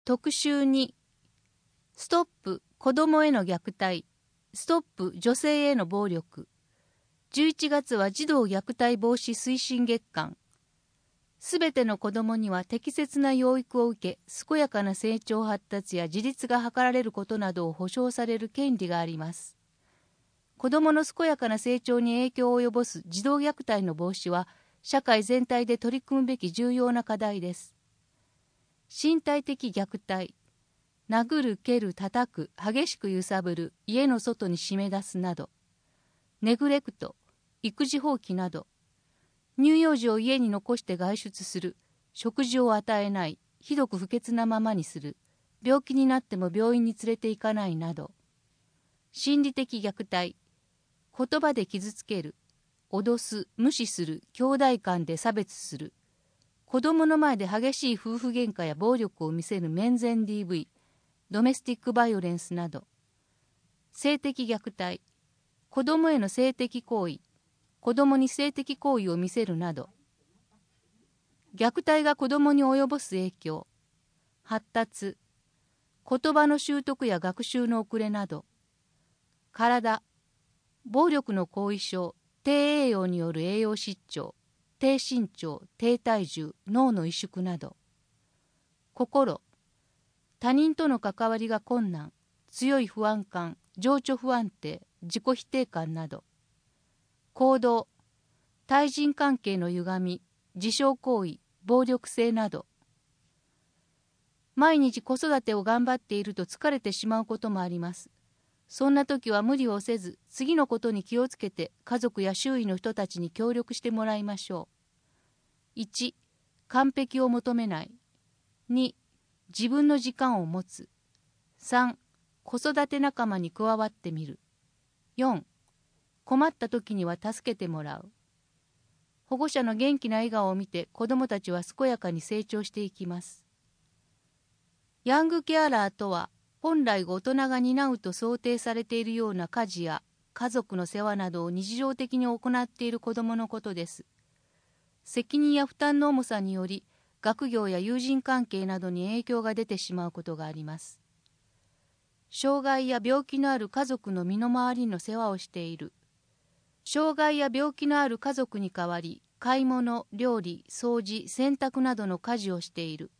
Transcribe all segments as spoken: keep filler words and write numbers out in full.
特集に、ストップ子どもへの虐待、ストップ女性への暴力。じゅういちがつは児童虐待防止推進月間。すべての子どもには適切な養育を受け、健やかな成長発達や自立が図られることなどを保障される権利があります。子どもの健やかな成長に影響を及ぼす児童虐待の防止は、社会全体で取り組むべき重要な課題です。身体的虐待、殴る、蹴る、叩く、激しく揺さぶる、家の外に締め出すなど、ネグレクト、育児放棄など、乳幼児を家に残して外出する、食事を与えない、ひどく不潔なままにする、病気になっても病院に連れて行かないなど、心理的虐待、言葉で傷つける、脅す、無視する、兄弟間で差別する、子供の前で激しい夫婦喧嘩や暴力を見せる面前 ディーブイ、ドメスティックバイオレンスなど、性的虐待、子供への性的行為、子供に性的行為を見せるなど、虐待が子供に及ぼす影響、発達、言葉の習得や学習の遅れなど、体、暴力の後遺症、低栄養による栄養失調、低身長、低体重、脳の萎縮など、心、他人との関わりが困難、強い不安感、情緒不安定、自己否定感など、行動、対人関係の歪み、自傷行為、暴力性など、毎日子育てを頑張っていると疲れてしまうこともあります。そんな時は無理をせず、次のことに気をつけて家族や周囲の人たちに協力してもらいましょう。いち、完璧を求めない。に、自分の時間を持つ。さん、子育て仲間に加わってみる。よん、困った時には助けてもらう。保護者の元気な笑顔を見て子どもたちは健やかに成長していきます。ヤングケアラーとは、本来大人が担うと想定されているような家事や家族の世話などを日常的に行っている子どものことです。責任や負担の重さにより、学業や友人関係などに影響が出てしまうことがあります。障害や病気のある家族の身の回りの世話をしている。障害や病気のある家族に代わり、買い物、料理、掃除、洗濯などの家事をしている。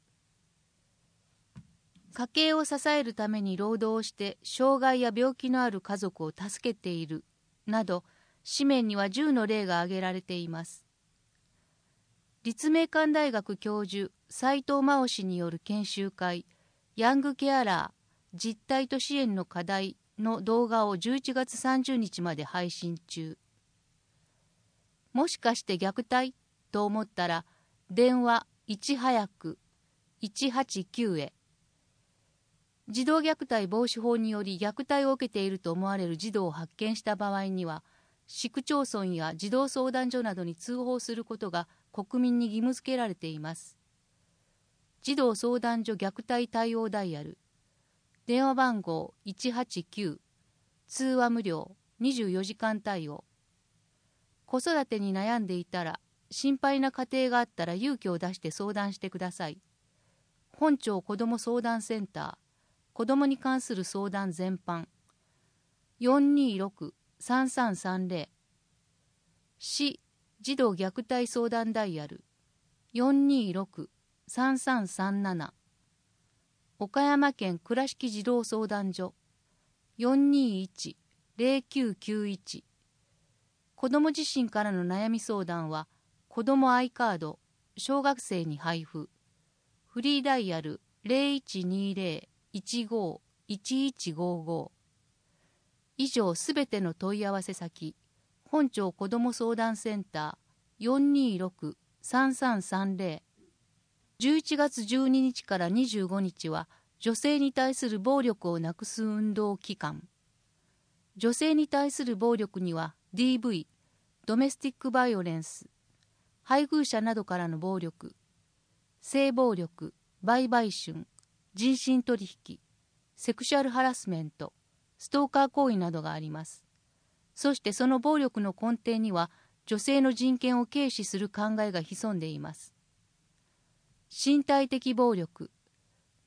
家計を支えるために労働をして障害や病気のある家族を助けているなど、紙面にはじゅうの例が挙げられています。立命館大学教授斉藤真央氏による研修会、ヤングケアラー実態と支援の課題の動画をじゅういちがつさんじゅうにちまで配信中。もしかして虐待と思ったら、電話いち早くいちはちきゅうへ。児童虐待防止法により虐待を受けていると思われる児童を発見した場合には、市区町村や児童相談所などに通報することが国民に義務付けられています。児童相談所虐待対応ダイヤル、電話番号いちはちきゅう、通話無料、にじゅうよじかん対応。子育てに悩んでいたら、心配な家庭があったら勇気を出して相談してください。本庁子ども相談センター、子どもに関する相談全般、よんにーろく さんさんさんぜろ。市児童虐待相談ダイヤル、よんにーろく さんさんさんなな。岡山県倉敷児童相談所、よんにーいち ぜろきゅうきゅういち。子ども自身からの悩み相談は、子ども i カード、小学生に配布。フリーダイヤル ぜろいちにーぜろ いちごーいちいちごーごー。以上すべての問い合わせ先、本庁子ども相談センター よんにーろく さんさんさんぜろ。じゅういちがつじゅうににちからにじゅうごにちは、女性に対する暴力をなくす運動期間。女性に対する暴力には ディーブイ、ドメスティックバイオレンス、配偶者などからの暴力、性暴力、売買春、人身取引、セクシュアルハラスメント、ストーカー行為などがあります。そしてその暴力の根底には、女性の人権を軽視する考えが潜んでいます。身体的暴力、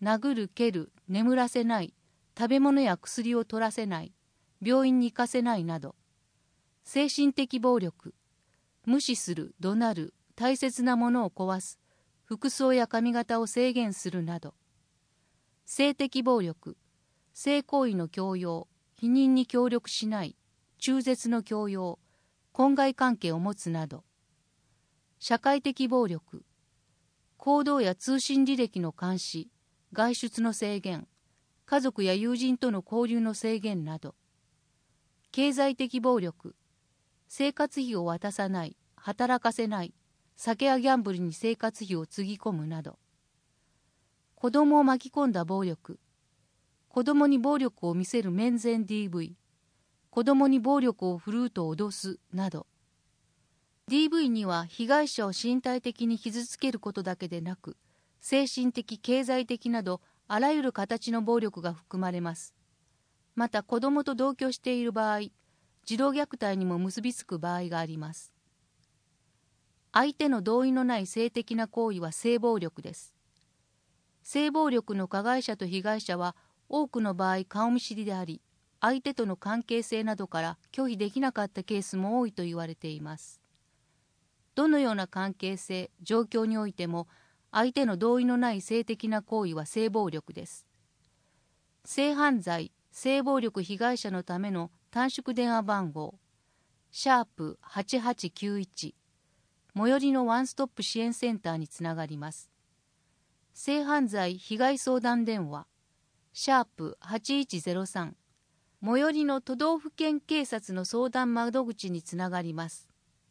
殴る蹴る眠らせない、食べ物や薬を取らせない、病院に行かせないなど。精神的暴力、無視する、怒鳴る、大切なものを壊す、服装や髪型を制限するなど。性的暴力、性行為の強要、否認に協力しない、中絶の強要、婚外関係を持つなど。社会的暴力、行動や通信履歴の監視、外出の制限、家族や友人との交流の制限など。経済的暴力、生活費を渡さない、働かせない、酒やギャンブルに生活費をつぎ込むなど。子供を巻き込んだ暴力、子供に暴力を見せる面前 ディーブイ、子供に暴力を振るうと脅すなど。ディーブイ には被害者を身体的に傷つけることだけでなく、精神的、経済的などあらゆる形の暴力が含まれます。また子供と同居している場合、児童虐待にも結びつく場合があります。相手の同意のない性的な行為は性暴力です。性暴力の加害者と被害者は多くの場合顔見知りであり、相手との関係性などから拒否できなかったケースも多いと言われています。どのような関係性、状況においても相手の同意のない性的な行為は性暴力です。性犯罪、性暴力被害者のための短縮電話番号、シャープはちはちきゅういち、最寄りのワンストップ支援センターにつながります。性犯罪被害相談電話、シャープはちいちゼロさん、最寄りの都道府県警察の相談窓口につながります。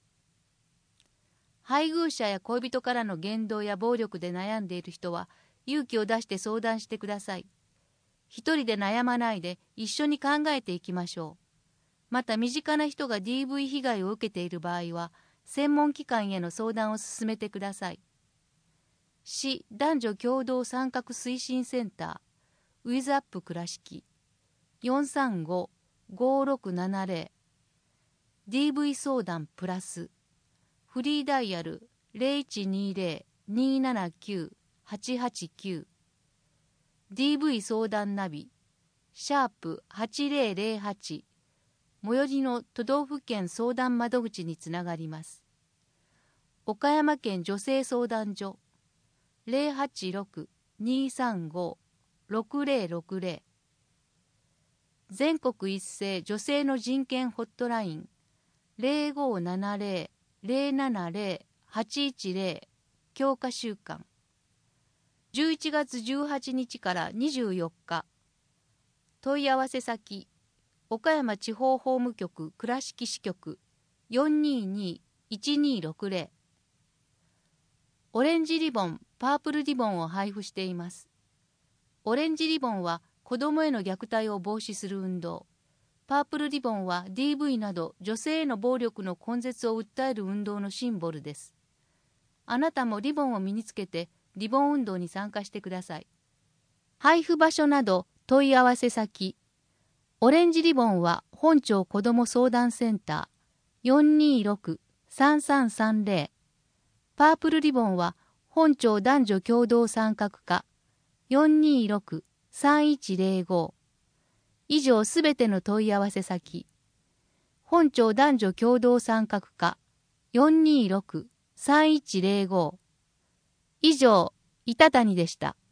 配偶者や恋人からの言動や暴力で悩んでいる人は勇気を出して相談してください。一人で悩まないで一緒に考えていきましょう。また身近な人が ディーブイ 被害を受けている場合は専門機関への相談を進めてください。市男女共同参画推進センターウィズアップ倉敷 よんさんご ごろくななゼロ ディーブイ 相談プラスフリーダイヤル ゼロいちにゼロ にーななきゅう はちはちきゅう ディーブイ 相談ナビシャープはちぜろぜろはち、最寄りの都道府県相談窓口につながります。岡山県女性相談所ゼロはちろく にーさんご ろくぜろろくぜろ、全国一斉女性の人権ホットラインゼロごななゼロ ゼロななゼロ はちいちゼロ強化週間じゅういちがつじゅうはちにちからにじゅうよっか、問い合わせ先岡山地方法務局倉敷支局 よんにーにーいちにーろくゼロ、オレンジリボン、パープルリボンを配布しています。オレンジリボンは子どもへの虐待を防止する運動、パープルリボンは ディーブイ など女性への暴力の根絶を訴える運動のシンボルです。あなたもリボンを身につけてリボン運動に参加してください。配布場所など問い合わせ先、オレンジリボンは本町子ども相談センター よんにーろく さんさんさんゼロ、パープルリボンは本町男女共同参画課 よんにーろく さんいちゼロご、以上すべての問い合わせ先、本町男女共同参画課 よんにーろく さんいちゼロご、以上、板谷でした。